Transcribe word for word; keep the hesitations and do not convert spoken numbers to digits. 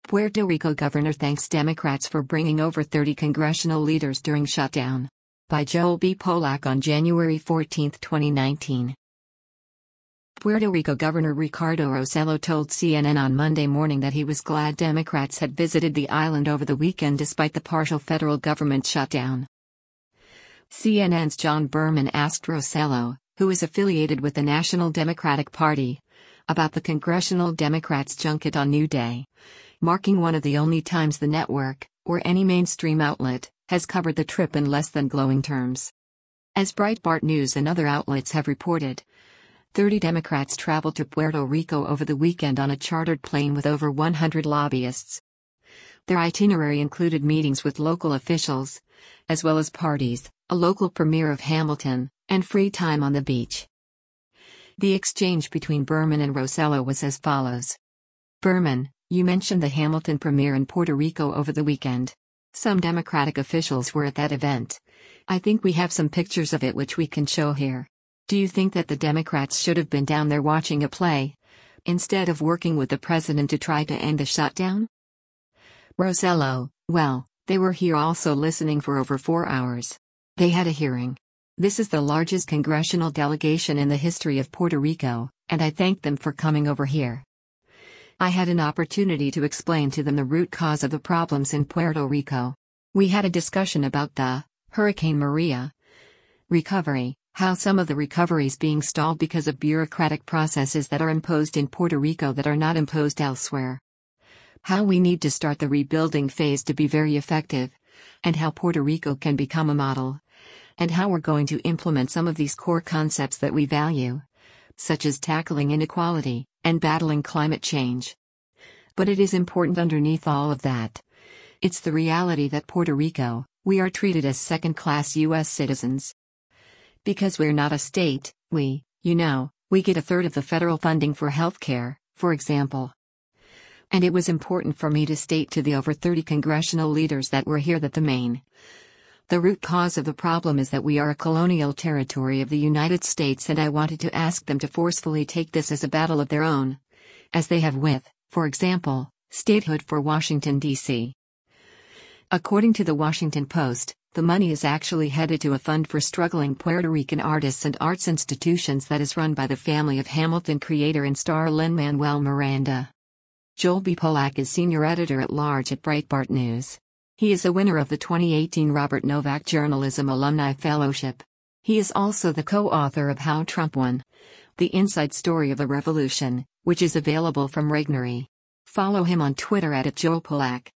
Puerto Rico governor thanks Democrats for bringing over thirty congressional leaders during shutdown. By Joel B. Polak on January fourteenth, twenty nineteen. Puerto Rico Governor Ricardo Rossello told C N N on Monday morning that he was glad Democrats had visited the island over the weekend despite the partial federal government shutdown. C N N's John Berman asked Rossello, who is affiliated with the National Democratic Party, about the Congressional Democrats' junket on New Day, marking one of the only times the network, or any mainstream outlet, has covered the trip in less than glowing terms. As Breitbart News and other outlets have reported, thirty Democrats traveled to Puerto Rico over the weekend on a chartered plane with over one hundred lobbyists. Their itinerary included meetings with local officials, as well as parties, a local premiere of Hamilton, and free time on the beach. The exchange between Berman and Rossello was as follows. Berman, you mentioned the Hamilton premiere in Puerto Rico over the weekend. Some Democratic officials were at that event. I think we have some pictures of it which we can show here. Do you think that the Democrats should have been down there watching a play, instead of working with the president to try to end the shutdown? Rossello, well, they were here also listening for over four hours. They had a hearing. This is the largest congressional delegation in the history of Puerto Rico, and I thank them for coming over here. I had an opportunity to explain to them the root cause of the problems in Puerto Rico. We had a discussion about the Hurricane Maria recovery, how some of the recovery is being stalled because of bureaucratic processes that are imposed in Puerto Rico that are not imposed elsewhere. How we need to start the rebuilding phase to be very effective, and how Puerto Rico can become a model, and how we're going to implement some of these core concepts that we value, such as tackling inequality and battling climate change. But it is important underneath all of that. It's the reality that Puerto Rico, we are treated as second-class U S citizens. Because we're not a state, we, you know, we get a third of the federal funding for healthcare, for example. And it was important for me to state to the over thirty congressional leaders that were here that the main, the root cause of the problem is that we are a colonial territory of the United States, and I wanted to ask them to forcefully take this as a battle of their own, as they have with, for example, statehood for Washington, D C According to the Washington Post, the money is actually headed to a fund for struggling Puerto Rican artists and arts institutions that is run by the family of Hamilton creator and star Lin-Manuel Miranda. Joel B. Polak is senior editor-at-large at Breitbart News. He is a winner of the twenty eighteen Robert Novak Journalism Alumni Fellowship. He is also the co-author of How Trump Won: The Inside Story of a Revolution, which is available from Regnery. Follow him on Twitter at Joel Polak.